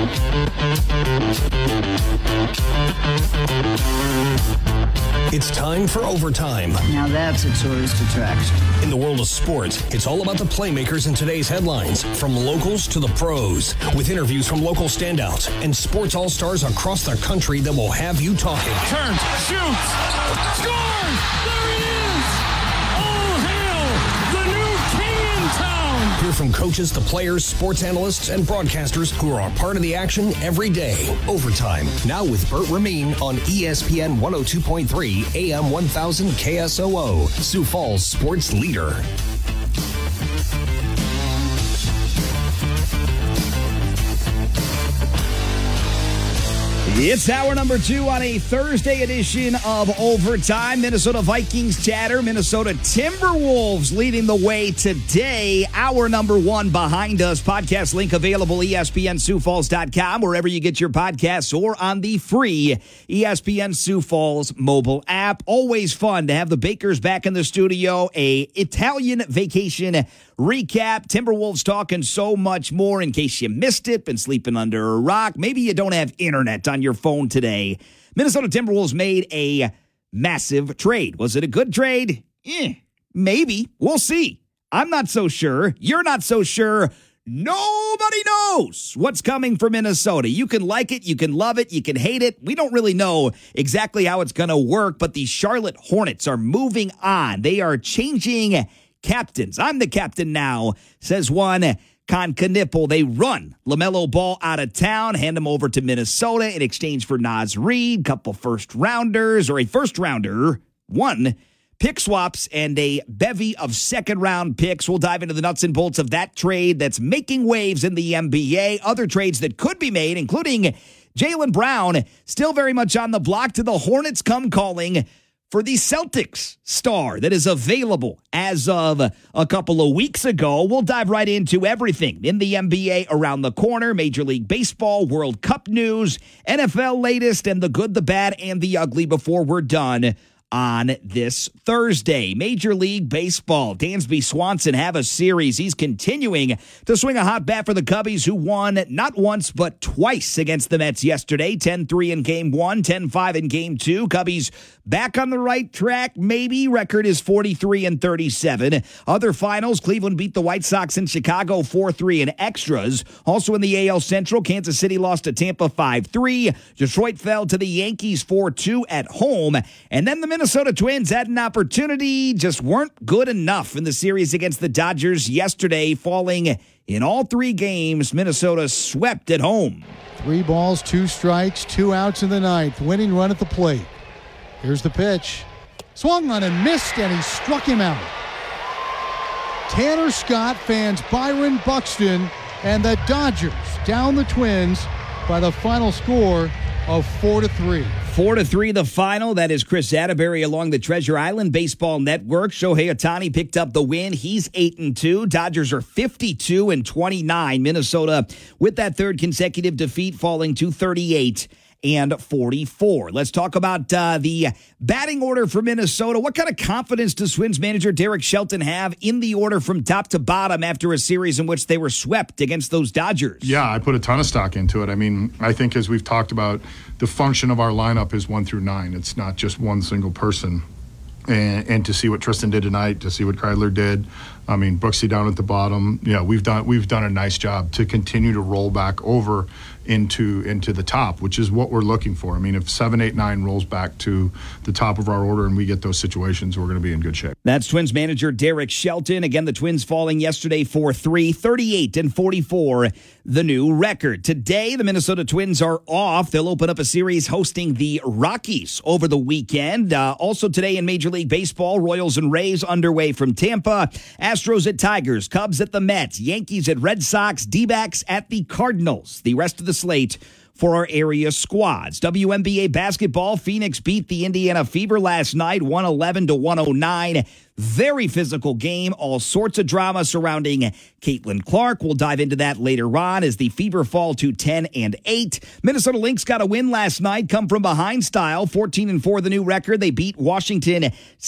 It's time for overtime. Now that's a tourist attraction. In the world of sports, it's all about the playmakers in today's headlines, from locals to the pros, with interviews from local standouts and sports all-stars across the country that will have you talking. Turns, shoots, scores! There it is! All hail the new king in town! Hear from coaches to players, sports analysts, and broadcasters who are a part of the action every day. Overtime, now with Bert Ramin on ESPN 102.3 AM 1000 KSOO, Sioux Falls sports leader. It's hour number 2 on a Thursday edition of Overtime. Minnesota Vikings chatter. Minnesota Timberwolves leading the way today. Hour number 1 behind us. Podcast link available ESPNSiouxFalls.com, wherever you get your podcasts, or on the free ESPN Sioux Falls mobile app. Always fun to have the Bakers back in the studio. A Italian vacation recap, Timberwolves talk, and so much more. In case you missed it, been sleeping under a rock, maybe you don't have internet on your phone today. Minnesota Timberwolves made a massive trade. Was it a good trade? Maybe. We'll see. I'm not so sure. You're not so sure. Nobody knows what's coming for Minnesota. You can like it, you can love it, you can hate it. We don't really know exactly how it's going to work, but the Charlotte Hornets are moving on. They are changing captains. I'm the captain now, says one Concanippel. They run LaMelo Ball out of town, hand him over to Minnesota in exchange for Naz Reid, couple first-rounders, or a first-rounder, one pick swaps, and a bevy of second-round picks. We'll dive into the nuts and bolts of that trade that's making waves in the NBA. Other trades that could be made, including Jaylen Brown, still very much on the block. To the Hornets come calling for the Celtics star that is available as of a couple of weeks ago. We'll dive right into everything in the NBA around the corner, Major League Baseball, World Cup news, NFL latest, and the good, the bad, and the ugly before we're done on this Thursday. Major League Baseball, Dansby Swanson have a series. He's continuing to swing a hot bat for the Cubbies, who won not once but twice against the Mets yesterday. 10-3 in Game 1, 10-5 in Game 2. Cubbies back on the right track, maybe. Record is 43-37. Other finals, Cleveland beat the White Sox in Chicago 4-3 in extras. Also in the AL Central, Kansas City lost to Tampa 5-3. Detroit fell to the Yankees 4-2 at home. And then the Minnesota Twins had an opportunity, just weren't good enough in the series against the Dodgers yesterday, falling in all 3 games. Minnesota swept at home. 3 balls, 2 strikes, 2 outs in the ninth. Winning run at the plate. Here's the pitch. Swung on and missed, and he struck him out. Tanner Scott fans Byron Buxton, and the Dodgers down the Twins by the final score of 4-3. 4-3 the final. That is Chris Atterbury along the Treasure Island Baseball Network. Shohei Ohtani picked up the win. He's 8-2. Dodgers are 52-29. Minnesota with that third consecutive defeat, falling to 38-44. Let's talk about the batting order for Minnesota. What kind of confidence does Twins manager Derek Shelton have in the order from top to bottom after a series in which they were swept against those Dodgers? Yeah, I put a ton of stock into it. I mean, I think as we've talked about, the function of our lineup is 1 through 9. It's not just one single person. And to see what Tristan did tonight, to see what Kreidler did, I mean, Brooksy down at the bottom. Yeah, we've done a nice job to continue to roll back over into the top, which is what we're looking for. I mean, if 7, 8, 9 rolls back to the top of our order and we get those situations, we're going to be in good shape. That's Twins manager Derek Shelton. Again, the Twins falling yesterday 4-3, 38-44, the new record. Today, the Minnesota Twins are off. They'll open up a series hosting the Rockies over the weekend. Also today in Major League Baseball, Royals and Rays underway from Tampa. Astros at Tigers, Cubs at the Mets, Yankees at Red Sox, D-backs at the Cardinals. The rest of the slate for our area squads. WNBA basketball, Phoenix beat the Indiana Fever last night, 111-109. Very physical game. All sorts of drama surrounding Caitlin Clark. We'll dive into that later on as the Fever fall to 10-8. Minnesota Lynx got a win last night. Come from behind style. 14-4 the new record. They beat Washington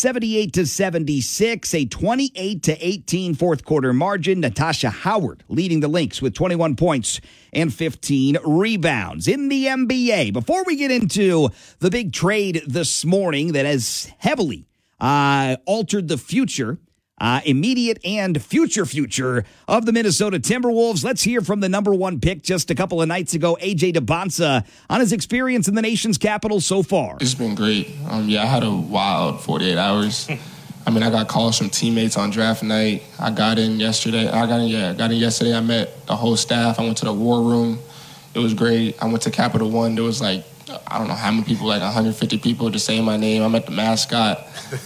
78-76. A 28-18 fourth quarter margin. Natasha Howard leading the Lynx with 21 points and 15 rebounds. In the NBA, before we get into the big trade this morning that has heavily altered the future, immediate and future of the Minnesota Timberwolves, let's hear from the number one pick just a couple of nights ago, AJ Debonsa, on his experience in the nation's capital so far. It's been great. I had a wild 48 hours. I got calls from teammates on draft night. I got in yesterday. I met the whole staff. I went to the war room. It was great. I went to Capital One. There was I don't know how many people, 150 people just saying my name. I met the mascot.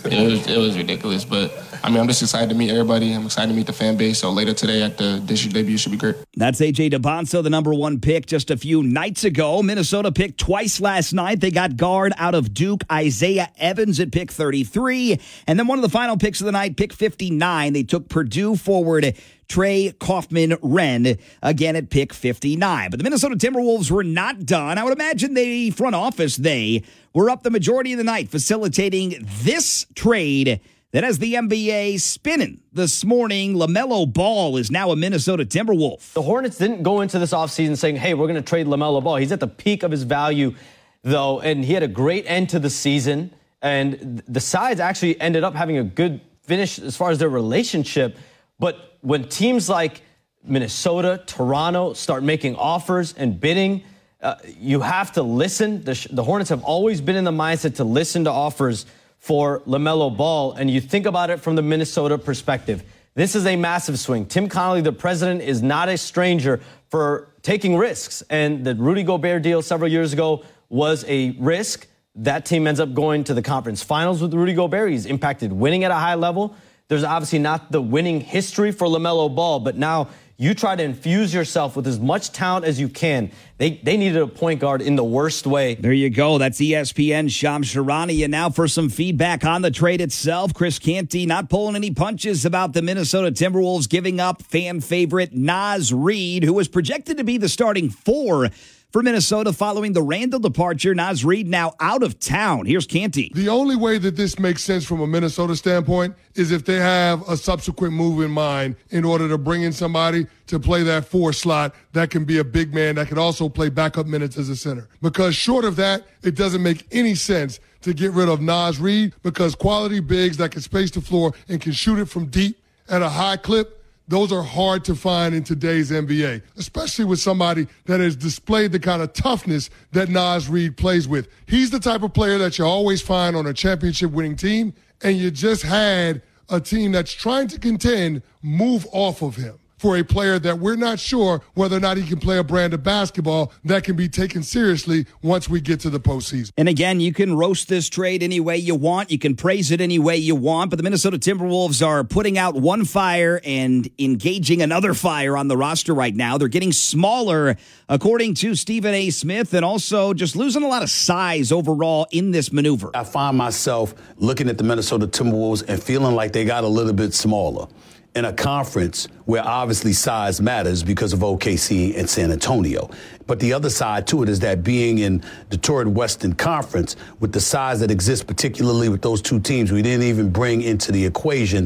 It was ridiculous. But, I'm just excited to meet everybody. I'm excited to meet the fan base. So later today at the district debut should be great. That's AJ Debonsa, the number one pick just a few nights ago. Minnesota picked twice last night. They got guard out of Duke, Isaiah Evans at pick 33. And then one of the final picks of the night, pick 59. They took Purdue forward Trey Kaufman-Renn again at pick 59. But the Minnesota Timberwolves were not done. I would imagine the front office, they were up the majority of the night facilitating this trade that has the NBA spinning this morning. LaMelo Ball is now a Minnesota Timberwolf. The Hornets didn't go into this offseason saying, hey, we're going to trade LaMelo Ball. He's at the peak of his value, though, and he had a great end to the season. And the sides actually ended up having a good finish as far as their relationship. But when teams like Minnesota, Toronto start making offers and bidding, you have to listen. The Hornets have always been in the mindset to listen to offers for LaMelo Ball, and you think about it from the Minnesota perspective. This is a massive swing. Tim Connolly, the president, is not a stranger for taking risks, and the Rudy Gobert deal several years ago was a risk. That team ends up going to the conference finals with Rudy Gobert. He's impacted winning at a high level. There's obviously not the winning history for LaMelo Ball, but now you try to infuse yourself with as much talent as you can. They needed a point guard in the worst way. There you go. That's ESPN's Shams Charania. And now for some feedback on the trade itself. Chris Canty not pulling any punches about the Minnesota Timberwolves giving up fan favorite Naz Reid, who was projected to be the starting four for Minnesota following the Randall departure. Naz Reid now out of town. Here's Canty. The only way that this makes sense from a Minnesota standpoint is if they have a subsequent move in mind in order to bring in somebody to play that 4 slot that can be a big man that can also play backup minutes as a center. Because short of that, it doesn't make any sense to get rid of Naz Reid, because quality bigs that can space the floor and can shoot it from deep at a high clip, those are hard to find in today's NBA, especially with somebody that has displayed the kind of toughness that Naz Reid plays with. He's the type of player that you always find on a championship-winning team, and you just had a team that's trying to contend move off of him for a player that we're not sure whether or not he can play a brand of basketball that can be taken seriously once we get to the postseason. And again, you can roast this trade any way you want. You can praise it any way you want. But the Minnesota Timberwolves are putting out one fire and engaging another fire on the roster right now. They're getting smaller, according to Stephen A. Smith, and also just losing a lot of size overall in this maneuver. I find myself looking at the Minnesota Timberwolves and feeling like they got a little bit smaller in a conference where obviously size matters because of OKC and San Antonio. But the other side to it is that being in the Torrid Western Conference, with the size that exists, particularly with those two teams, we didn't even bring into the equation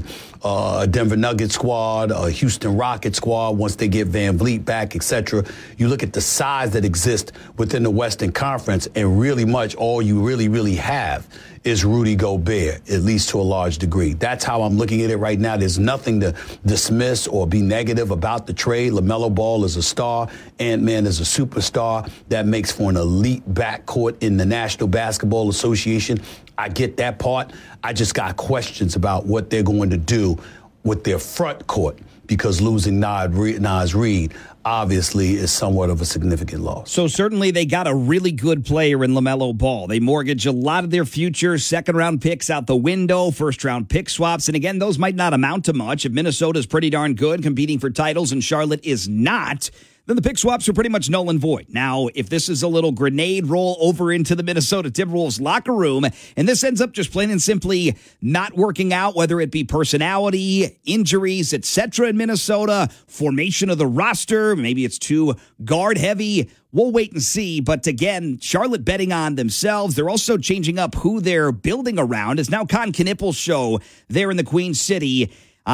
a Denver Nuggets squad, a Houston Rockets squad once they get Van Vliet back, etc. You look at the size that exists within the Western Conference, and really much all you really have is Rudy Gobert, at least to a large degree. That's how I'm looking at it right now. There's nothing to dismiss or be negative about the trade. LaMelo Ball is a star. Ant-Man is a superstar. That makes for an elite backcourt in the National Basketball Association. I get that part. I just got questions about what they're going to do with their front court, because losing Naz Reid obviously is somewhat of a significant loss. So certainly they got a really good player in LaMelo Ball. They mortgage a lot of their future second-round picks out the window, first-round pick swaps. And again, those might not amount to much. If Minnesota's pretty darn good, competing for titles, and Charlotte is not, then the pick swaps are pretty much null and void. Now, if this is a little grenade roll over into the Minnesota Timberwolves locker room, and this ends up just plain and simply not working out, whether it be personality, injuries, etc. in Minnesota, formation of the roster, maybe it's too guard heavy, we'll wait and see. But again, Charlotte betting on themselves. They're also changing up who they're building around. It's now Con Knippel's show there in the Queen City.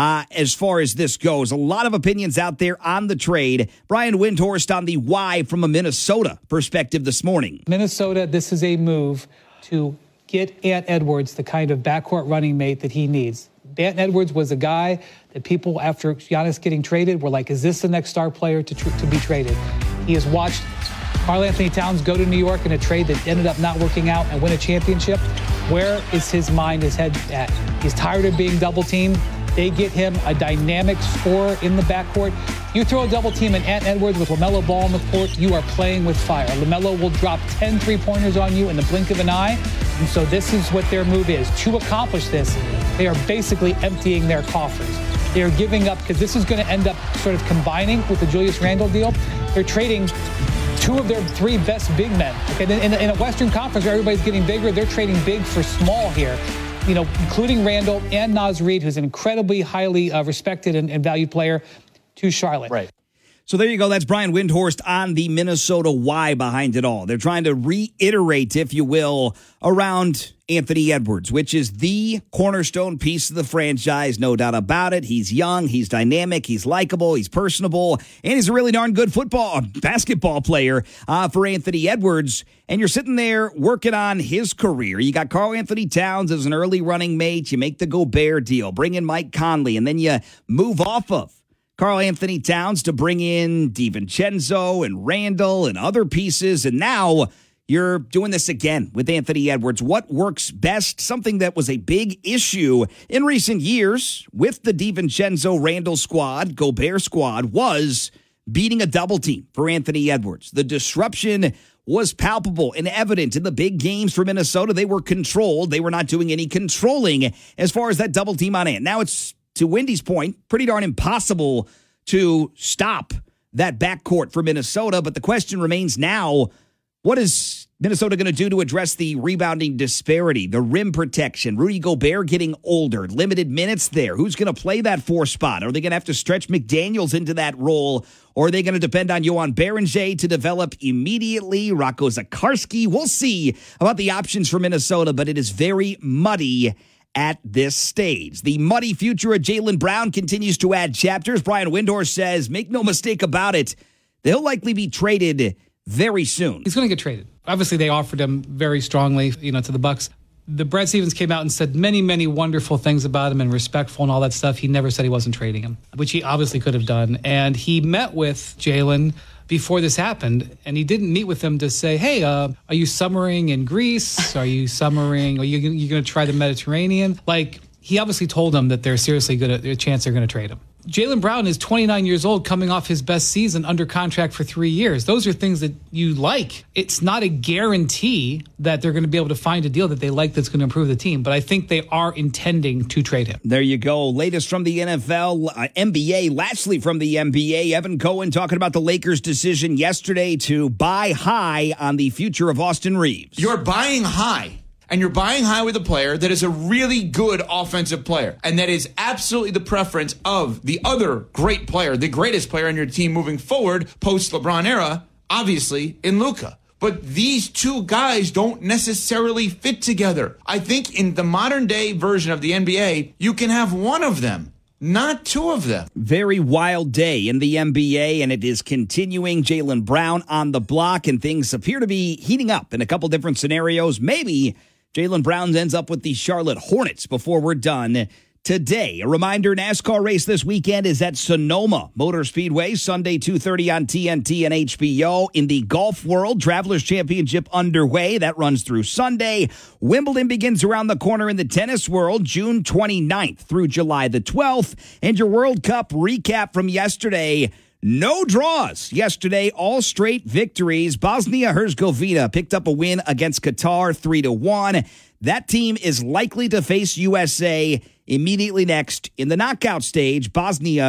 As far as this goes, a lot of opinions out there on the trade. Brian Windhorst on the why from a Minnesota perspective this morning. Minnesota, this is a move to get Ant Edwards the kind of backcourt running mate that he needs. Ant Edwards was a guy that people, after Giannis getting traded, were like, is this the next star player to be traded? He has watched Karl-Anthony Towns go to New York in a trade that ended up not working out and win a championship. Where is his mind, his head at? He's tired of being double-teamed. They get him a dynamic scorer in the backcourt. You throw a double team and Ant Edwards with LaMelo Ball on the court, you are playing with fire. LaMelo will drop 10 3-pointers on you in the blink of an eye. And so this is what their move is. To accomplish this, they are basically emptying their coffers. They are giving up, because this is going to end up sort of combining with the Julius Randle deal. They're trading two of their three best big men. Okay, in a Western Conference where everybody's getting bigger, they're trading big for small here. You know, including Randall and Naz Reid, who's an incredibly highly respected and valued player, to Charlotte. Right. So there you go. That's Brian Windhorst on the Minnesota why behind it all. They're trying to reiterate, if you will, around Anthony Edwards, which is the cornerstone piece of the franchise, no doubt about it. He's young, he's dynamic, he's likable, he's personable, and he's a really darn good basketball player for Anthony Edwards. And you're sitting there working on his career. You got Karl-Anthony Towns as an early running mate. You make the Gobert deal, bring in Mike Conley, and then you move off of Karl-Anthony Towns to bring in DiVincenzo and Randall and other pieces. And now you're doing this again with Anthony Edwards. What works best? Something that was a big issue in recent years with the DiVincenzo Randall squad, Gobert squad, was beating a double team for Anthony Edwards. The disruption was palpable and evident in the big games for Minnesota. They were controlled. They were not doing any controlling as far as that double team on Ant. Now it's, to Wendy's point, pretty darn impossible to stop that backcourt for Minnesota. But the question remains now, what is Minnesota going to do to address the rebounding disparity, the rim protection? Rudy Gobert getting older, limited minutes there. Who's going to play that 4 spot? Are they going to have to stretch McDaniels into that role? Or are they going to depend on Johan Berenger to develop immediately? Rocco Zakarski? We'll see about the options for Minnesota, but it is very muddy at this stage. The muddy future of Jaylen Brown continues to add chapters. Brian Windhorst says, make no mistake about it, they'll likely be traded very soon. He's going to get traded. Obviously, they offered him very strongly, to the Bucks. The Brad Stevens came out and said many, many wonderful things about him and respectful and all that stuff. He never said he wasn't trading him, which he obviously could have done. And he met with Jaylen before this happened, and he didn't meet with him to say, hey, are you summering in Greece? Are you summering? Are you going to try the Mediterranean? Like, he obviously told them that they're seriously good at a chance they're going to trade him. Jaylen Brown is 29 years old, coming off his best season, under contract for 3 years. Those are things that you like. It's not a guarantee that they're going to be able to find a deal that they like that's going to improve the team, but I think they are intending to trade him. There you go. Latest from the NFL, NBA. Lastly from the NBA, Evan Cohen talking about the Lakers' decision yesterday to buy high on the future of Austin Reeves. You're buying high. And you're buying high with a player that is a really good offensive player. And that is absolutely the preference of the other great player, the greatest player on your team moving forward, post-LeBron era, obviously, in Luka. But these two guys don't necessarily fit together. I think in the modern day version of the NBA, you can have one of them, not two of them. Very wild day in the NBA, and it is continuing. Jaylen Brown on the block, and things appear to be heating up in a couple different scenarios. Maybe Jaylen Brown ends up with the Charlotte Hornets before we're done today. A reminder, NASCAR race this weekend is at Sonoma Motor Speedway, Sunday 2:30 on TNT and HBO. In the golf world, Travelers Championship underway. That runs through Sunday. Wimbledon begins around the corner in the tennis world, June 29th through July the 12th. And your World Cup recap from yesterday. No draws yesterday, all straight victories. Bosnia-Herzegovina picked up a win against Qatar 3-1. That team is likely to face USA immediately next in the knockout stage. Bosnia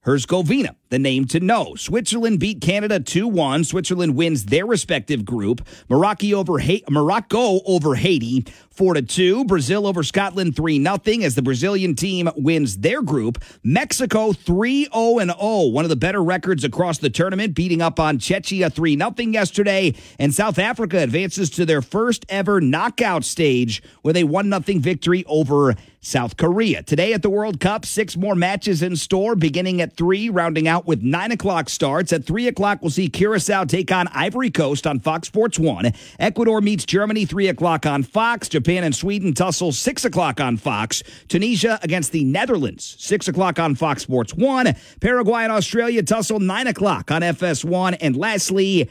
Herzegovina, the name to know. Switzerland beat Canada 2-1. Switzerland wins their respective group. Morocco over Haiti 4-2. Brazil over Scotland 3-0 as the Brazilian team wins their group. Mexico 3-0-0, one of the better records across the tournament, beating up on Czechia 3-0 yesterday. And South Africa advances to their first ever knockout stage with a 1-0 victory over South Korea. Today at the World Cup, 6 more matches in store, beginning at 3, rounding out with 9 o'clock starts. At 3 o'clock, we'll see Curacao take on Ivory Coast on Fox Sports 1. Ecuador meets Germany, 3 o'clock on Fox. Japan and Sweden tussle, 6 o'clock on Fox. Tunisia against the Netherlands, 6 o'clock on Fox Sports 1. Paraguay and Australia tussle, 9 o'clock on FS1. And lastly,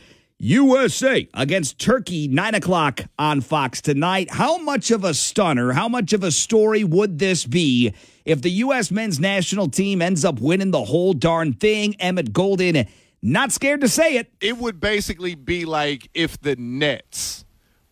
USA against Turkey, 9 o'clock on Fox tonight. How much of a stunner, how much of a story would this be if the U.S. men's national team ends up winning the whole darn thing? Emmett Golden, not scared to say it. It would basically be like if the Nets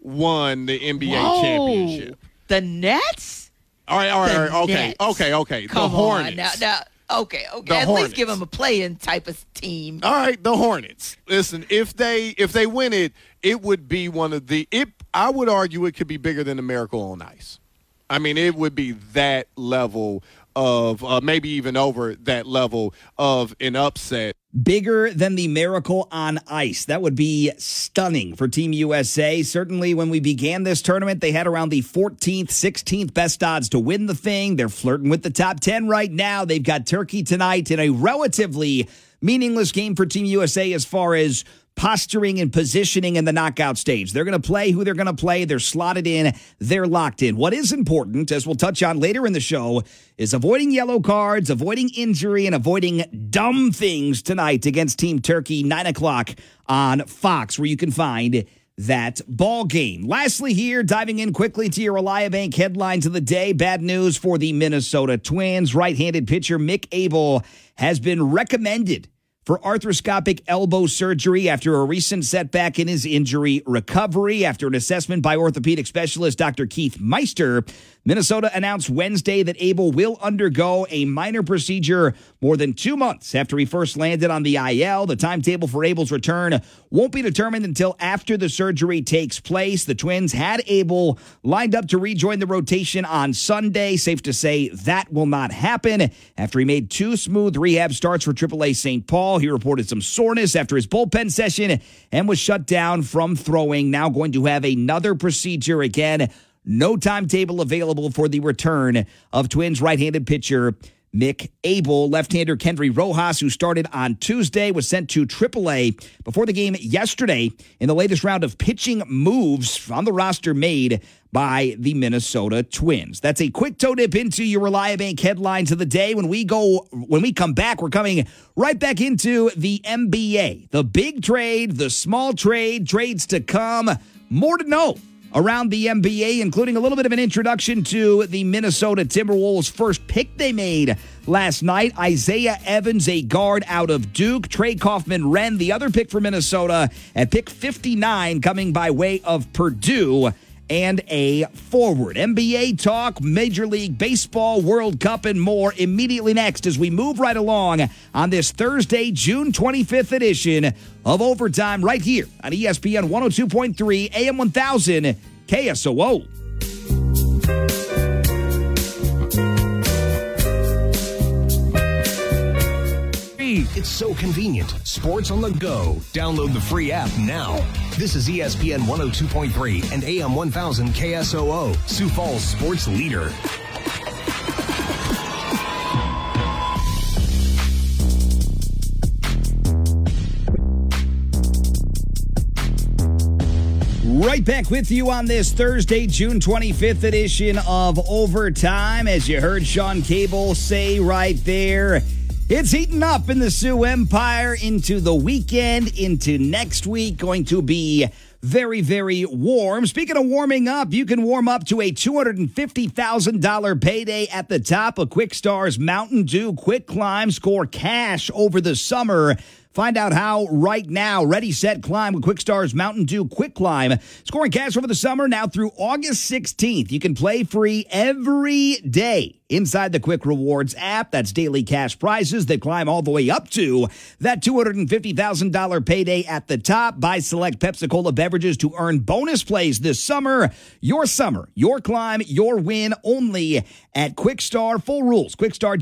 won the NBA championship. The Nets? All right. Nets. Okay. Come the Hornets. on now. Okay. The At Hornets. least give them a playing type of team. All right, the Hornets. Listen, if they win it, it would be one of the. I would argue it could be bigger than the Miracle on Ice. I mean, it would be that level of maybe even over that level of an upset. Bigger than the Miracle on Ice. That would be stunning for Team USA. Certainly when we began this tournament, they had around the 14th, 16th best odds to win the thing. They're flirting with the top 10 right now. They've got Turkey tonight in a relatively meaningless game for Team USA as far as posturing and positioning in the knockout stage. They're going to play who they're going to play. They're slotted in. They're locked in. What is important, as we'll touch on later in the show, is avoiding yellow cards, avoiding injury, and avoiding dumb things tonight against Team Turkey, 9 o'clock on Fox, where you can find that ball game. Lastly here, diving in quickly to your Reliabank headlines of the day. Bad news for the Minnesota Twins. Right-handed pitcher Mick Abel has been recommended for arthroscopic elbow surgery after a recent setback in his injury recovery. After an assessment by orthopedic specialist Dr. Keith Meister, Minnesota announced Wednesday that Abel will undergo a minor procedure more than 2 months after he first landed on the IL. The timetable for Abel's return won't be determined until after the surgery takes place. The Twins had Abel lined up to rejoin the rotation on Sunday. Safe to say that will not happen. After he made 2 smooth rehab starts for AAA St. Paul, he reported some soreness after his bullpen session and was shut down from throwing. Now going to have another procedure again. No timetable available for the return of Twins right-handed pitcher Mick Abel. Left-hander Kendry Rojas, who started on Tuesday, was sent to AAA before the game yesterday in the latest round of pitching moves on the roster made by the Minnesota Twins. That's a quick toe dip into your Reliabank headlines of the day. When we come back, we're coming right back into the NBA. The big trade, the small trade, trades to come. More to know around the NBA, including a little bit of an introduction to the Minnesota Timberwolves' first pick they made last night. Isaiah Evans, a guard out of Duke. Trey Kaufman-Renn, the other pick for Minnesota, at pick 59, coming by way of Purdue, and a forward. NBA talk, Major League Baseball, World Cup, and more immediately next as we move right along on this Thursday, June 25th edition of Overtime right here on ESPN 102.3 AM 1000 KSOO. It's so convenient. Sports on the go. Download the free app now. This is ESPN 102.3 and AM 1000 KSOO, Sioux Falls sports leader. Right back with you on this Thursday, June 25th edition of Overtime. As you heard Sean Cable say right there, it's heating up in the Sioux Empire into the weekend, into next week. Going to be very, very warm. Speaking of warming up, you can warm up to a $250,000 payday at the top of Quickstar's Mountain Dew Quick Climb. Score cash over the summer. Find out how right now. Ready, set, climb with Quickstar's Mountain Dew Quick Climb. Scoring cash over the summer now through August 16th. You can play free every day inside the Quick Rewards app. That's daily cash prizes that climb all the way up to that $250,000 payday at the top. Buy select Pepsi-Cola beverages to earn bonus plays this summer, your climb, your win, only at Quickstar. Full rules,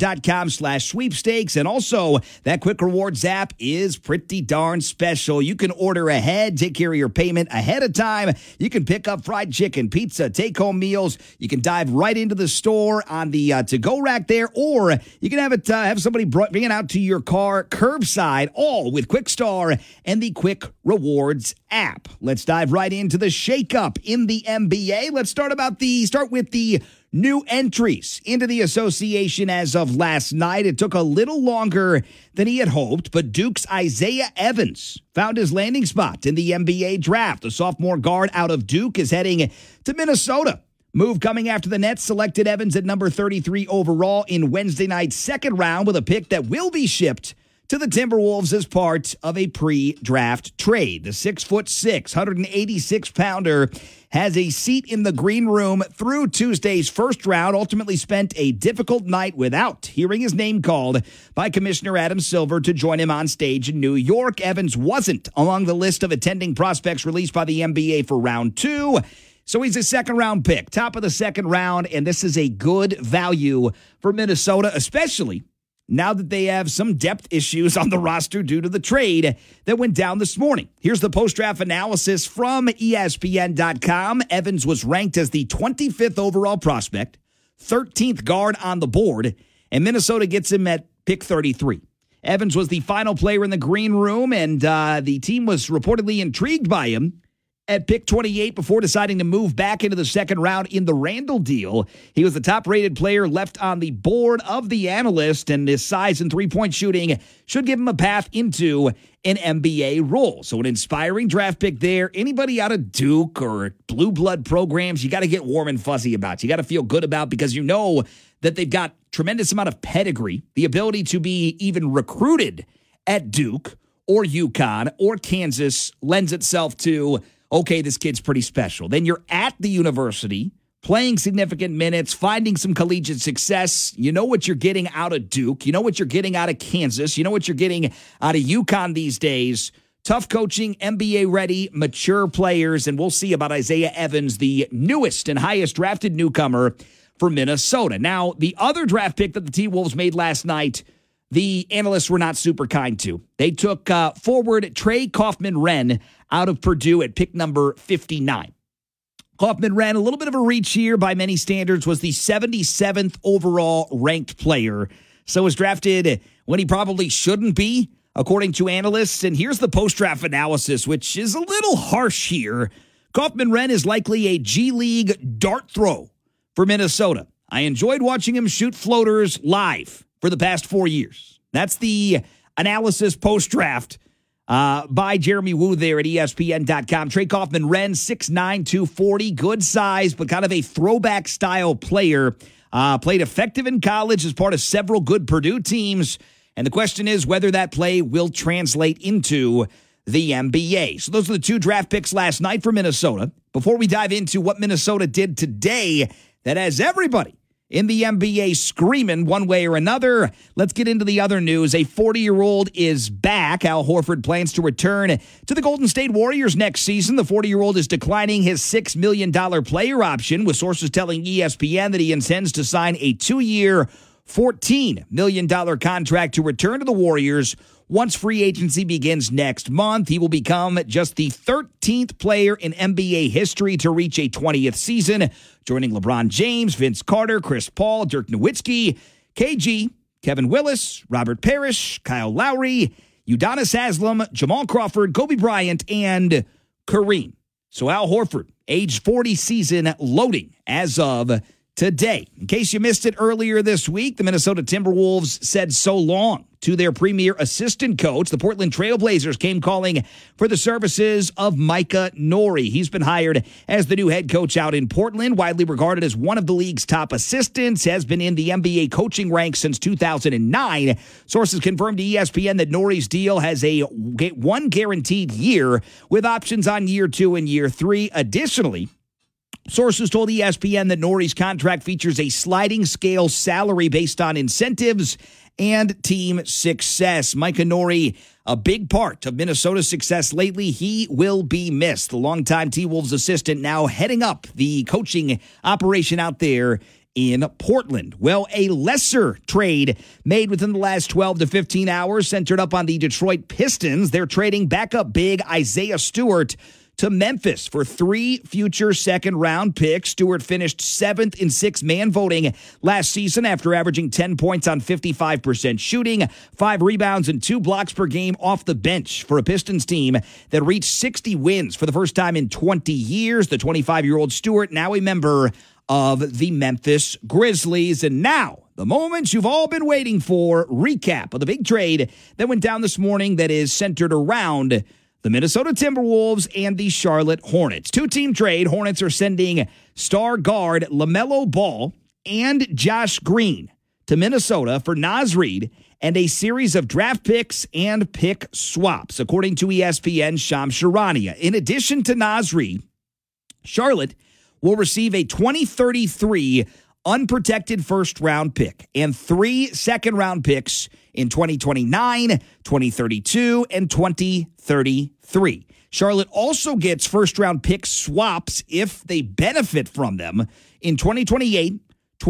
quickstar.com/sweepstakes. And also, that Quick Rewards app is pretty darn special. You can order ahead, take care of your payment ahead of time. You can pick up fried chicken, pizza, take-home meals. You can dive right into the store on the to-go rack there, or you can have it have somebody bring it out to your car curbside, all with Quickstar and the Quick Rewards app. Let's dive right into the shakeup in the NBA. Let's start with the new entries into the association as of last night. It took a little longer than he had hoped, but Duke's Isaiah Evans found his landing spot in the NBA draft. The sophomore guard out of Duke is heading to Minnesota. Move coming after the Nets selected Evans at number 33 overall in Wednesday night's second round with a pick that will be shipped to the Timberwolves as part of a pre-draft trade. The 6'6", 186-pounder has a seat in the green room through Tuesday's first round, ultimately spent a difficult night without hearing his name called by Commissioner Adam Silver to join him on stage in New York. Evans wasn't among the list of attending prospects released by the NBA for round 2. So he's a second-round pick, top of the second round, and this is a good value for Minnesota, especially now that they have some depth issues on the roster due to the trade that went down this morning. Here's the post-draft analysis from ESPN.com. Evans was ranked as the 25th overall prospect, 13th guard on the board, and Minnesota gets him at pick 33. Evans was the final player in the green room, and the team was reportedly intrigued by him at pick 28 before deciding to move back into the second round in the Randall deal. He was the top-rated player left on the board of the analyst, and his size and three-point shooting should give him a path into an NBA role. So an inspiring draft pick there. Anybody out of Duke or blue blood programs, you got to get warm and fuzzy about. You got to feel good about, because you know that they've got tremendous amount of pedigree, the ability to be even recruited at Duke or UConn or Kansas lends itself to, okay, this kid's pretty special. Then you're at the university, playing significant minutes, finding some collegiate success. You know what you're getting out of Duke. You know what you're getting out of Kansas. You know what you're getting out of UConn these days. Tough coaching, NBA-ready, mature players, and we'll see about Isaiah Evans, the newest and highest drafted newcomer for Minnesota. Now, the other draft pick that the T-Wolves made last night, the analysts were not super kind to. They took forward Trey Kaufman-Renn out of Purdue at pick number 59. Kaufman-Renn, a little bit of a reach here by many standards, was the 77th overall ranked player. So was drafted when he probably shouldn't be, according to analysts. And here's the post-draft analysis, which is a little harsh here. Kaufman-Renn is likely a G League dart throw for Minnesota. I enjoyed watching him shoot floaters live for the past 4 years. That's the analysis post-draft by Jeremy Wu there at ESPN.com. Trey Kaufman-Renn, 6'9", 240, good size, but kind of a throwback style player. Played effective in college as part of several good Purdue teams. And the question is whether that play will translate into the NBA. So those are the two draft picks last night for Minnesota. Before we dive into what Minnesota did today that has everybody in the NBA screaming one way or another, let's get into the other news. A 40-year-old is back. Al Horford plans to return to the Golden State Warriors next season. The 40-year-old is declining his $6 million player option, with sources telling ESPN that he intends to sign a 2-year, $14 million contract to return to the Warriors once free agency begins next month. He will become just the 13th player in NBA history to reach a 20th season, joining LeBron James, Vince Carter, Chris Paul, Dirk Nowitzki, KG, Kevin Willis, Robert Parrish, Kyle Lowry, Udonis Haslem, Jamal Crawford, Kobe Bryant, and Kareem. So Al Horford, age 40 season, loading as of today. In case you missed it earlier this week, the Minnesota Timberwolves said so long to their premier assistant coach. The Portland Trailblazers came calling for the services of Micah Nori. He's been hired as the new head coach out in Portland, widely regarded as one of the league's top assistants, has been in the NBA coaching ranks since 2009. Sources confirmed to ESPN that Nori's deal has a one guaranteed year with options on year 2 and year 3. Additionally, Sources told ESPN that Norrie's contract features a sliding scale salary based on incentives and team success. Micah Norrie, a big part of Minnesota's success lately. He will be missed. The longtime T-Wolves assistant now heading up the coaching operation out there in Portland. Well, a lesser trade made within the last 12 to 15 hours centered up on the Detroit Pistons. They're trading backup big Isaiah Stewart to Memphis for 3 future second-round picks. Stewart finished 7th in 6-man voting last season after averaging 10 points on 55% shooting, 5 rebounds, and 2 blocks per game off the bench for a Pistons team that reached 60 wins for the first time in 20 years. The 25-year-old Stewart, now a member of the Memphis Grizzlies. And now, the moment you've all been waiting for, recap of the big trade that went down this morning that is centered around the Minnesota Timberwolves and the Charlotte Hornets. 2-team trade. Hornets are sending star guard LaMelo Ball and Josh Green to Minnesota for Naz Reid and a series of draft picks and pick swaps, according to ESPN's Shams Charania. In addition to Naz Reid, Charlotte will receive a 2033 unprotected first-round pick and 3 second-round picks in 2029, 2032, and 2033. Charlotte also gets first-round pick swaps if they benefit from them in 2028,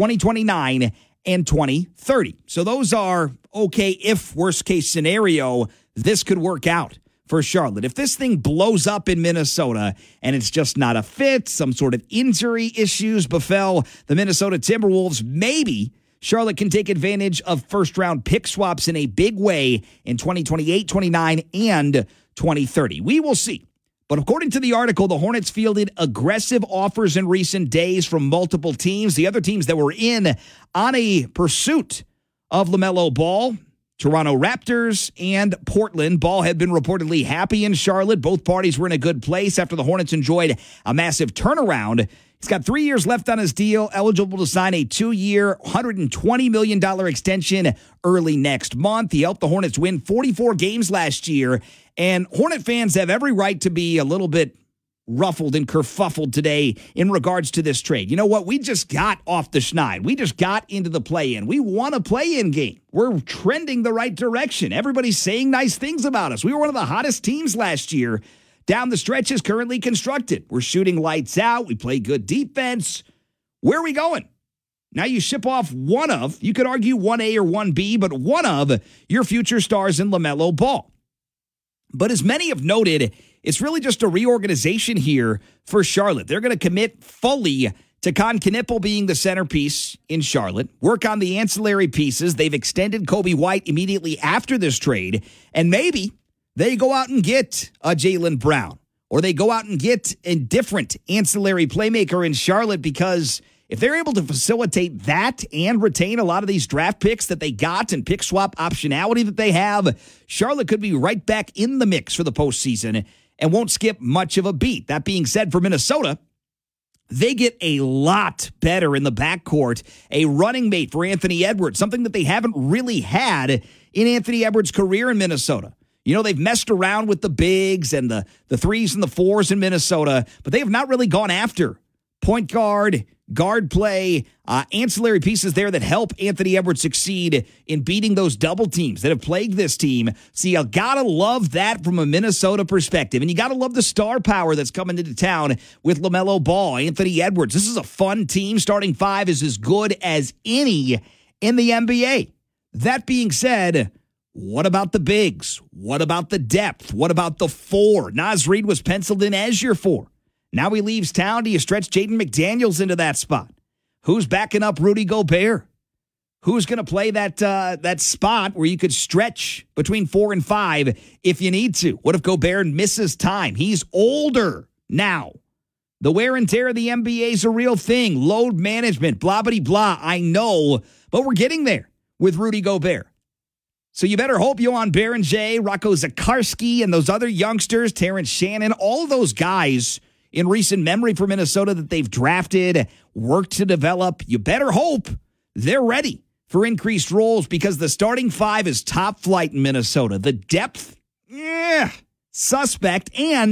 2029, and 2030. So those are okay if, worst-case scenario, this could work out for Charlotte. If this thing blows up in Minnesota and it's just not a fit, some sort of injury issues befell the Minnesota Timberwolves, maybe Charlotte can take advantage of first-round pick swaps in a big way in 2028, 29, and 2030. We will see. But according to the article, the Hornets fielded aggressive offers in recent days from multiple teams. The other teams that were in on a pursuit of LaMelo Ball, Toronto Raptors and Portland. Ball had been reportedly happy in Charlotte. Both parties were in a good place after the Hornets enjoyed a massive turnaround. He's got 3 years left on his deal, eligible to sign a 2-year, $120 million extension early next month. He helped the Hornets win 44 games last year, and Hornet fans have every right to be a little bit ruffled and kerfuffled today in regards to this trade. You know what? We just got off the schneid. We just got into the play-in. We won a play-in game. We're trending the right direction. Everybody's saying nice things about us. We were one of the hottest teams last year. Down the stretch is currently constructed. We're shooting lights out. We play good defense. Where are we going? Now you ship off one of, you could argue 1A or 1B, but one of your future stars in LaMelo Ball. But as many have noted, it's really just a reorganization here for Charlotte. They're going to commit fully to Con Knipple being the centerpiece in Charlotte, work on the ancillary pieces. They've extended Kobe White immediately after this trade, and maybe they go out and get a Jaylen Brown, or they go out and get a different ancillary playmaker in Charlotte, because if they're able to facilitate that and retain a lot of these draft picks that they got and pick swap optionality that they have, Charlotte could be right back in the mix for the postseason and won't skip much of a beat. That being said, for Minnesota, they get a lot better in the backcourt, a running mate for Anthony Edwards, something that they haven't really had in Anthony Edwards' career in Minnesota. You know, they've messed around with the bigs and the 3s and the 4s in Minnesota, but they have not really gone after point guard, guard play, ancillary pieces there that help Anthony Edwards succeed in beating those double teams that have plagued this team. So you gotta love that from a Minnesota perspective. And you gotta love the star power that's coming into town with LaMelo Ball, Anthony Edwards. This is a fun team. Starting 5 is as good as any in the NBA. That being said, what about the bigs? What about the depth? What about the 4? Naz Reid was penciled in as your 4. Now he leaves town. Do you stretch Jaden McDaniels into that spot? Who's backing up Rudy Gobert? Who's going to play that spot where you could stretch between 4 and 5 if you need to? What if Gobert misses time? He's older now. The wear and tear of the NBA is a real thing. Load management, blah, blah, blah. I know, but we're getting there with Rudy Gobert. So you better hope Johan Berenger, Rocco Zakarski, and those other youngsters, Terrence Shannon, all of those guys in recent memory for Minnesota that they've drafted, worked to develop, you better hope they're ready for increased roles, because the starting 5 is top flight in Minnesota. The depth, suspect, and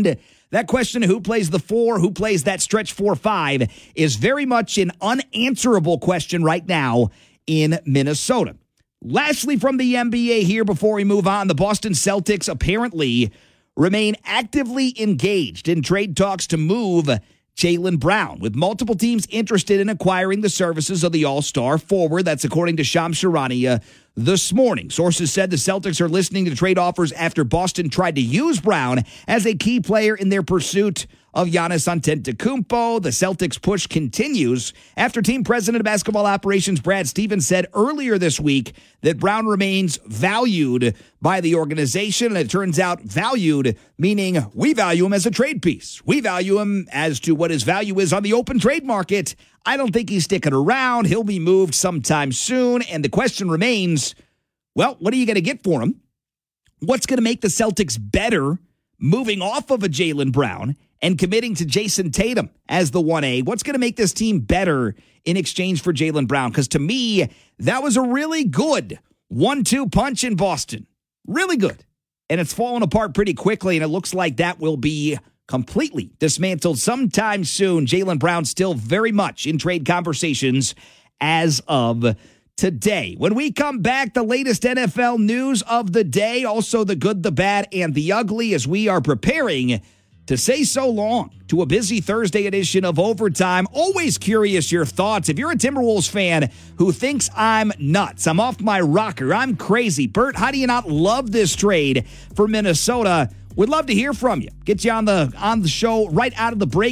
That question of who plays the 4, who plays that stretch 4-5 is very much an unanswerable question right now in Minnesota. Lastly, from the NBA here before we move on, the Boston Celtics apparently remain actively engaged in trade talks to move Jaylen Brown, with multiple teams interested in acquiring the services of the all-star forward. That's according to Shams Charania this morning. Sources said the Celtics are listening to trade offers after Boston tried to use Brown as a key player in their pursuit of Giannis Antetokounmpo. The Celtics push continues after team president of basketball operations Brad Stevens said earlier this week that Brown remains valued by the organization. And it turns out valued, meaning we value him as a trade piece. We value him as to what his value is on the open trade market. I don't think he's sticking around. He'll be moved sometime soon. And the question remains, well, what are you going to get for him? What's going to make the Celtics better moving off of a Jaylen Brown and committing to Jason Tatum as the 1A? What's going to make this team better in exchange for Jaylen Brown? Because to me, that was a really good 1-2 punch in Boston. Really good. And it's fallen apart pretty quickly, and it looks like that will be completely dismantled sometime soon. Jaylen Brown still very much in trade conversations as of today. When we come back, the latest NFL news of the day, also the good, the bad, and the ugly, as we are preparing to say so long to a busy Thursday edition of Overtime. Always curious your thoughts. If you're a Timberwolves fan who thinks I'm nuts, I'm off my rocker, I'm crazy, Bert, how do you not love this trade for Minnesota? Would love to hear from you. Get you on the show right out of the break.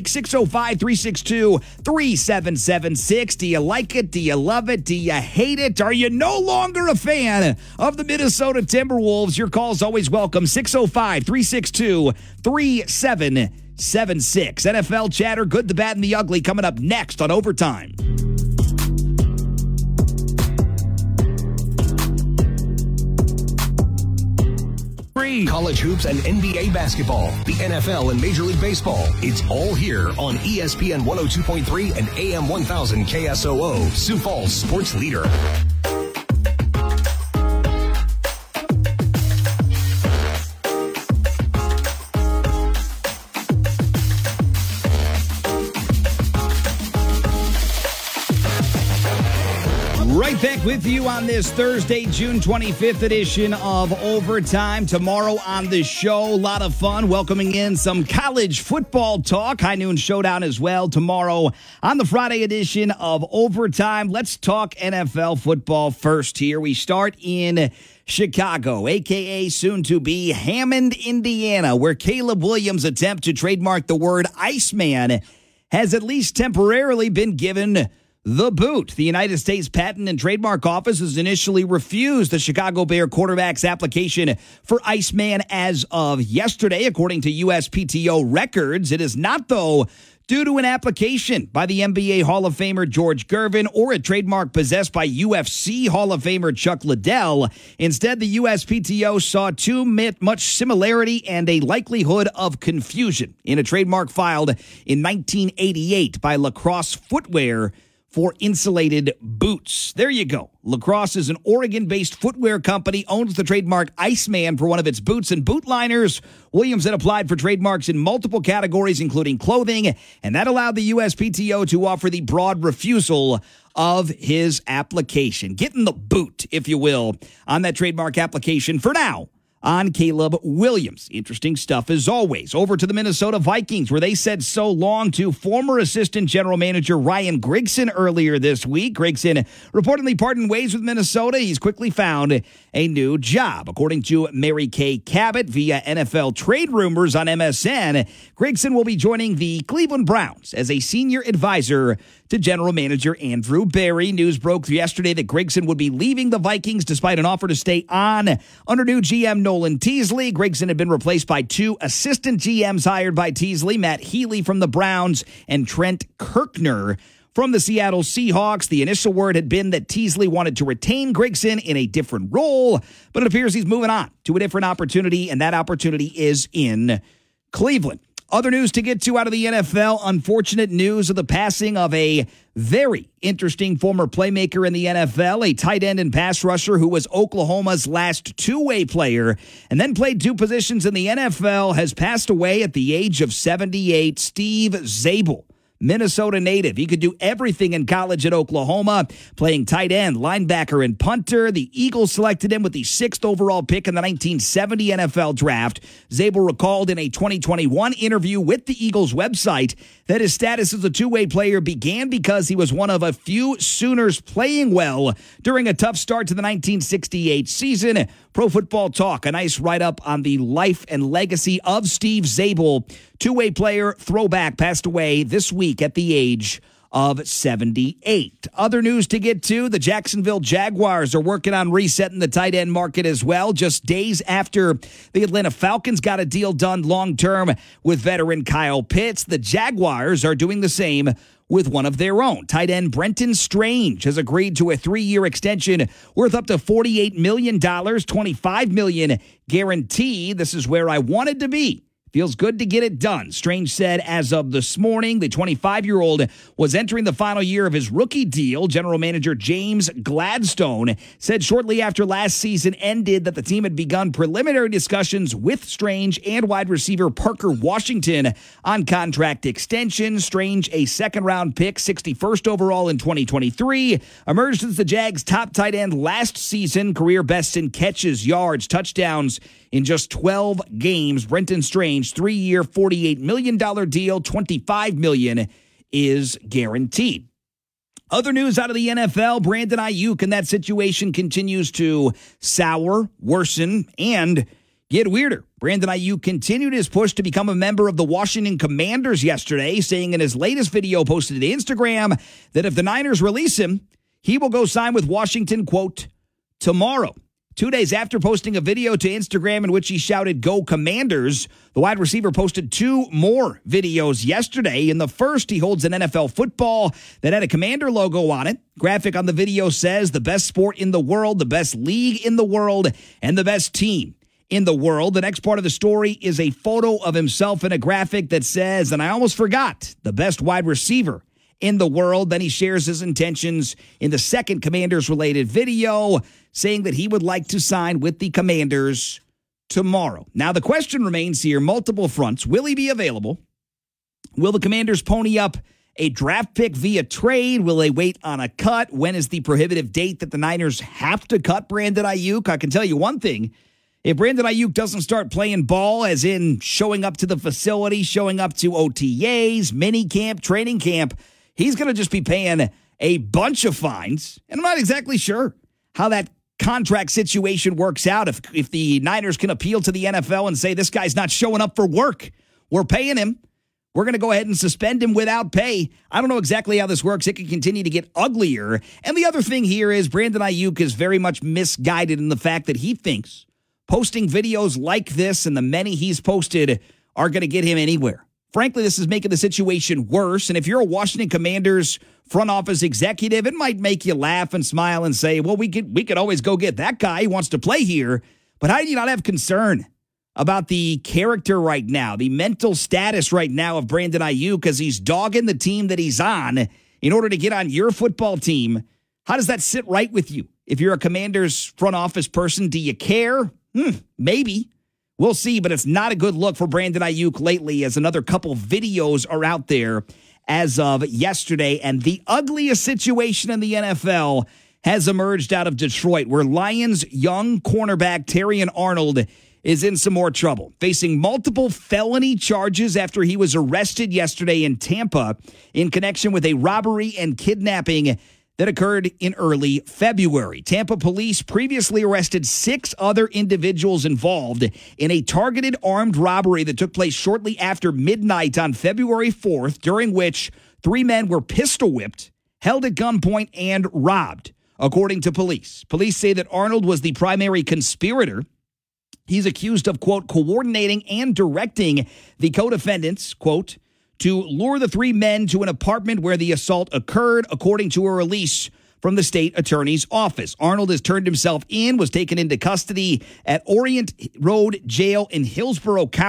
605-362-3776. Do you like it? Do you love it? Do you hate it? Are you no longer a fan of the Minnesota Timberwolves? Your call is always welcome. 605-362-3776. NFL chatter, good, the bad, and the ugly, coming up next on Overtime. College hoops and NBA basketball, the NFL and Major League Baseball. It's all here on ESPN 102.3 and AM 1000 KSOO, Sioux Falls sports leader. Right back with you on this Thursday, June 25th edition of Overtime. Tomorrow on the show, a lot of fun, welcoming in some college football talk. High Noon Showdown as well tomorrow on the Friday edition of Overtime. Let's talk NFL football first here. We start in Chicago, a.k.a. soon-to-be Hammond, Indiana, where Caleb Williams' attempt to trademark the word Iceman has at least temporarily been given the boot. The United States Patent and Trademark Office has initially refused the Chicago Bear quarterback's application for Iceman as of yesterday, according to USPTO records. It is not, though, due to an application by the NBA Hall of Famer George Gervin or a trademark possessed by UFC Hall of Famer Chuck Liddell. Instead, the USPTO saw too much similarity and a likelihood of confusion in a trademark filed in 1988 by Lacrosse Footwear for insulated boots. There you go. Lacrosse is an Oregon-based footwear company, owns the trademark Iceman for one of its boots and boot liners. Williams had applied for trademarks in multiple categories, including clothing, and that allowed the USPTO to offer the broad refusal of his application. Getting the boot, if you will, on that trademark application for now on Caleb Williams. Interesting stuff as always. Over to the Minnesota Vikings, where they said so long to former assistant general manager Ryan Grigson earlier this week. Grigson reportedly parted ways with Minnesota. He's quickly found a new job. According to Mary Kay Cabot via NFL Trade Rumors on MSN, Grigson will be joining the Cleveland Browns as a senior advisor to general manager Andrew Berry. News broke yesterday that Grigson would be leaving the Vikings despite an offer to stay on under new GM Nolan Teasley. Grigson had been replaced by two assistant GMs hired by Teasley, Matt Healy from the Browns and Trent Kirkner from the Seattle Seahawks. The initial word had been that Teasley wanted to retain Grigson in a different role, but it appears he's moving on to a different opportunity, and that opportunity is in Cleveland. Other news to get to out of the NFL, unfortunate news of the passing of a very interesting former playmaker in the NFL, a tight end and pass rusher who was Oklahoma's last two-way player and then played two positions in the NFL, has passed away at the age of 78, Steve Zabel. Minnesota native. He could do everything in college at Oklahoma, playing tight end, linebacker, and punter. The Eagles selected him with the 6th overall pick in the 1970 NFL draft. Zabel recalled in a 2021 interview with the Eagles website that his status as a two-way player began because he was one of a few Sooners playing well during a tough start to the 1968 season. Pro Football Talk, a nice write-up on the life and legacy of Steve Zabel, two-way player, throwback, passed away this week at the age of 78. Other news to get to, the Jacksonville Jaguars are working on resetting the tight end market as well, just days after the Atlanta Falcons got a deal done long-term with veteran Kyle Pitts. The Jaguars are doing the same with one of their own. Tight end Brenton Strange has agreed to a 3-year extension worth up to $48 million, $25 million guaranteed. This is where I wanted to be. Feels good to get it done. Strange said as of this morning, the 25-year-old was entering the final year of his rookie deal. General manager James Gladstone said shortly after last season ended that the team had begun preliminary discussions with Strange and wide receiver Parker Washington on contract extension. Strange, a second-round pick, 61st overall in 2023, emerged as the Jags' top tight end last season, career best in catches, yards, touchdowns in just 12 games. Brenton Strange, 3-year, $48 million deal, $25 million is guaranteed. Other news out of the NFL, Brandon Ayuk, and that situation continues to sour, worsen, and get weirder. Brandon Ayuk continued his push to become a member of the Washington Commanders yesterday, saying in his latest video posted to Instagram that if the Niners release him, he will go sign with Washington, quote, tomorrow. 2 days after posting a video to Instagram in which he shouted, "Go Commanders," the wide receiver posted 2 more videos yesterday. In the first, he holds an NFL football that had a Commander logo on it. Graphic on the video says, "The best sport in the world, the best league in the world, and the best team in the world." The next part of the story is a photo of himself in a graphic that says, and I almost forgot, "the best wide receiver in the world." Then he shares his intentions in the second Commanders-related video, saying that he would like to sign with the Commanders tomorrow. Now, the question remains here, multiple fronts. Will he be available? Will the Commanders pony up a draft pick via trade? Will they wait on a cut? When is the prohibitive date that the Niners have to cut Brandon Ayuk? I can tell you one thing. If Brandon Ayuk doesn't start playing ball, as in showing up to the facility, showing up to OTAs, mini camp, training camp, he's going to just be paying a bunch of fines. And I'm not exactly sure how that contract situation works out. If the Niners can appeal to the NFL and say, this guy's not showing up for work, we're paying him, we're going to go ahead and suspend him without pay. I don't know exactly how this works. It could continue to get uglier. And the other thing here is Brandon Ayuk is very much misguided in the fact that he thinks posting videos like this and the many he's posted are going to get him anywhere. Frankly, this is making the situation worse. And if you're a Washington Commanders front office executive, it might make you laugh and smile and say, well, we could always go get that guy who wants to play here. But how do you not have concern about the character right now, the mental status right now of Brandon Ayuk as he's dogging the team that he's on in order to get on your football team? How does that sit right with you? If you're a Commanders front office person, do you care? Maybe. We'll see, but it's not a good look for Brandon Ayuk lately, as another couple videos are out there as of yesterday. And the ugliest situation in the NFL has emerged out of Detroit, where Lions' young cornerback Terrion Arnold is in some more trouble, facing multiple felony charges after he was arrested yesterday in Tampa in connection with a robbery and kidnapping that occurred in early February. Tampa police previously arrested 6 other individuals involved in a targeted armed robbery that took place shortly after midnight on February 4th, during which 3 men were pistol whipped, held at gunpoint, and robbed, according to police. Police say that Arnold was the primary conspirator. He's accused of, quote, coordinating and directing the co-defendants, quote, to lure the 3 men to an apartment where the assault occurred, according to a release from the state attorney's office. Arnold has turned himself in, was taken into custody at Orient Road Jail in Hillsborough County.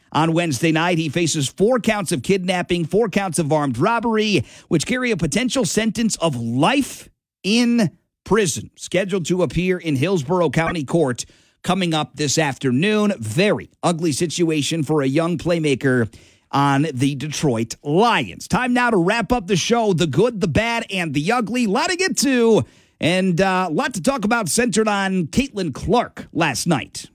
On Wednesday night, he faces 4 counts of kidnapping, 4 counts of armed robbery, which carry a potential sentence of life in prison. Scheduled to appear in Hillsborough County Court coming up this afternoon. Very ugly situation for a young playmaker on the Detroit Lions. Time now to wrap up the show. The good, the bad, and the ugly. A lot to get to, and a lot to talk about centered on Caitlin Clark last night.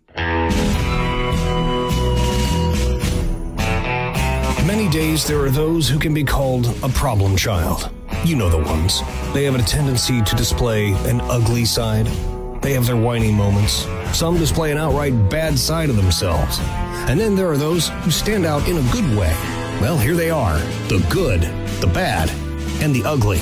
Many days there are those who can be called a problem child. You know the ones. They have a tendency to display an ugly side. They have their whiny moments. Some display an outright bad side of themselves. And then there are those who stand out in a good way. Well, here they are. The good, the bad, and the ugly.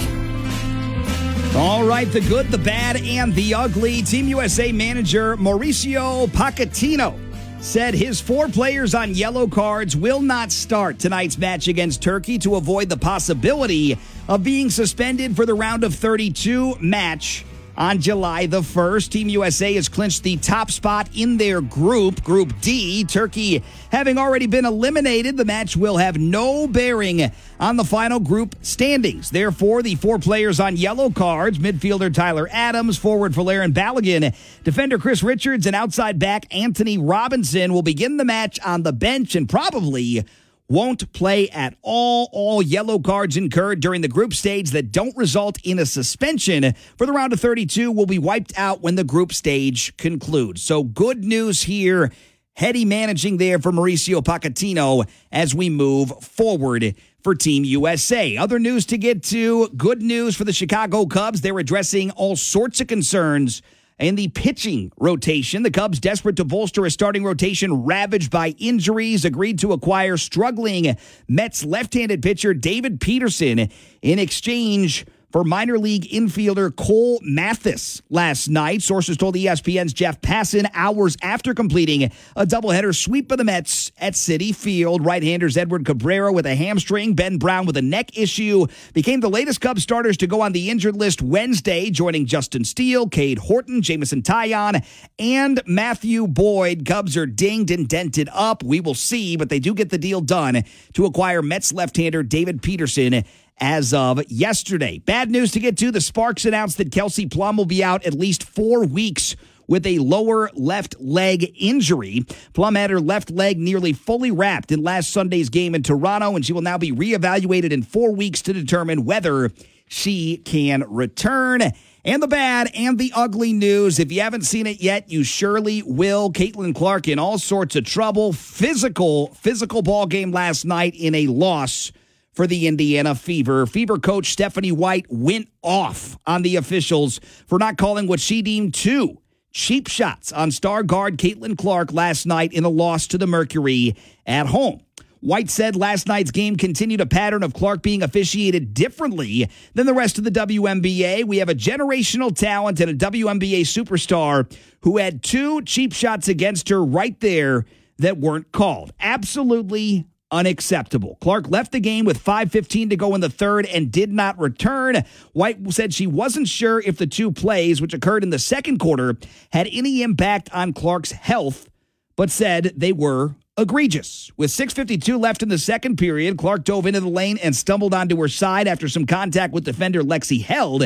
All right, the good, the bad, and the ugly. Team USA manager Mauricio Pochettino said his 4 players on yellow cards will not start tonight's match against Turkey to avoid the possibility of being suspended for the round of 32 match on July the 1st. Team USA has clinched the top spot in their group, Group D. Turkey having already been eliminated, the match will have no bearing on the final group standings. Therefore, the 4 players on yellow cards, midfielder Tyler Adams, forward Valerian Balogun, defender Chris Richards, and outside back Anthony Robinson will begin the match on the bench and probably won't play at all. All yellow cards incurred during the group stage that don't result in a suspension for the round of 32 will be wiped out when the group stage concludes. So good news here. Heady managing there for Mauricio Pochettino as we move forward for Team USA. Other news to get to. Good news for the Chicago Cubs. They're addressing all sorts of concerns in the pitching rotation. The Cubs, desperate to bolster a starting rotation ravaged by injuries, agreed to acquire struggling Mets left-handed pitcher David Peterson in exchange for minor league infielder Cole Mathis last night. Sources told ESPN's Jeff Passan hours after completing a doubleheader sweep of the Mets at Citi Field. Right-handers Edward Cabrera with a hamstring, Ben Brown with a neck issue became the latest Cubs starters to go on the injured list Wednesday, joining Justin Steele, Cade Horton, Jameson Taillon, and Matthew Boyd. Cubs are dinged and dented up. We will see, but they do get the deal done to acquire Mets left-hander David Peterson as of yesterday. Bad news to get to. The Sparks announced that Kelsey Plum will be out at least 4 weeks with a lower left leg injury. Plum had her left leg nearly fully wrapped in last Sunday's game in Toronto, and she will now be reevaluated in 4 weeks to determine whether she can return. And the bad and the ugly news, if you haven't seen it yet, you surely will. Caitlin Clark in all sorts of trouble. Physical ball game last night in a loss for the Indiana Fever. Fever coach Stephanie White went off on the officials for not calling what she deemed 2 cheap shots on star guard Caitlin Clark last night in a loss to the Mercury at home. White said last night's game continued a pattern of Clark being officiated differently than the rest of the WNBA. We have a generational talent and a WNBA superstar who had 2 cheap shots against her right there that weren't called. Absolutely unacceptable. Clark left the game with 5:15 to go in the third and did not return. White said she wasn't sure if the 2 plays, which occurred in the second quarter, had any impact on Clark's health, but said they were egregious. With 6:52 left in the second period, Clark dove into the lane and stumbled onto her side after some contact with defender Lexi Held.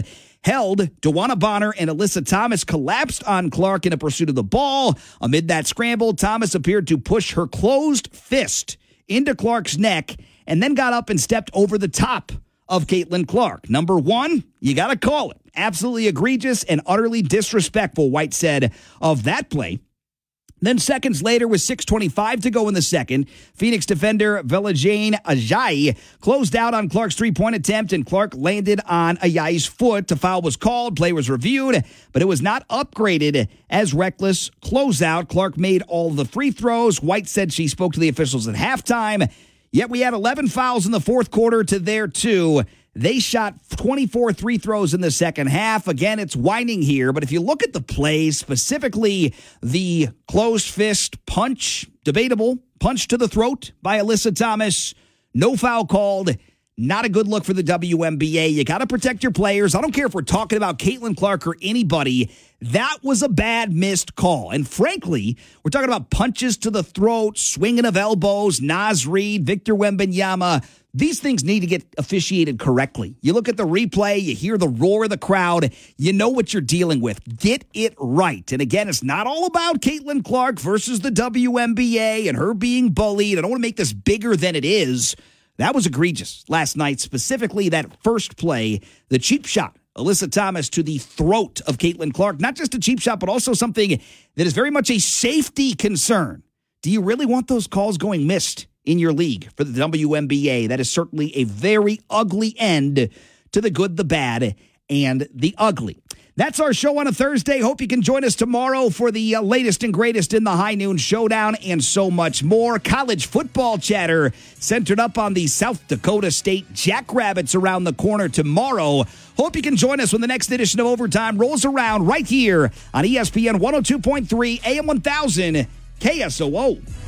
DeWanna Bonner and Alyssa Thomas collapsed on Clark in a pursuit of the ball. Amid that scramble, Thomas appeared to push her closed fist into Clark's neck and then got up and stepped over the top of Caitlin Clark. Number 1, you got to call it. Absolutely egregious and utterly disrespectful, White said of that play. Then seconds later, with 6:25 to go in the second, Phoenix defender Velajane Ajayi closed out on Clark's three-point attempt, and Clark landed on Ajayi's foot. A foul was called, play was reviewed, but it was not upgraded as reckless closeout. Clark made all the free throws. White said she spoke to the officials at halftime, yet we had 11 fouls in the fourth quarter to their 2. They shot 24 free throws in the second half. Again, it's whining here, but if you look at the plays, specifically the closed fist punch, debatable, punch to the throat by Alyssa Thomas, no foul called, Not a good look for the WNBA. You got to protect your players. I don't care if we're talking about Caitlin Clark or anybody. That was a bad missed call. And frankly, we're talking about punches to the throat, swinging of elbows, Naz Reid, Victor Wembanyama. These things need to get officiated correctly. You look at the replay, you hear the roar of the crowd, you know what you're dealing with. Get it right. And again, it's not all about Caitlin Clark versus the WNBA and her being bullied. I don't want to make this bigger than it is. That was egregious last night, specifically that first play, the cheap shot. Alyssa Thomas to the throat of Caitlin Clark. Not just a cheap shot, but also something that is very much a safety concern. Do you really want those calls going missed in your league for the WNBA? That is certainly a very ugly end to the good, the bad, and the ugly. That's our show on a Thursday. Hope you can join us tomorrow for the latest and greatest in the High Noon Showdown and so much more. College football chatter centered up on the South Dakota State Jackrabbits around the corner tomorrow. Hope you can join us when the next edition of Overtime rolls around right here on ESPN 102.3 AM 1000 KSOO.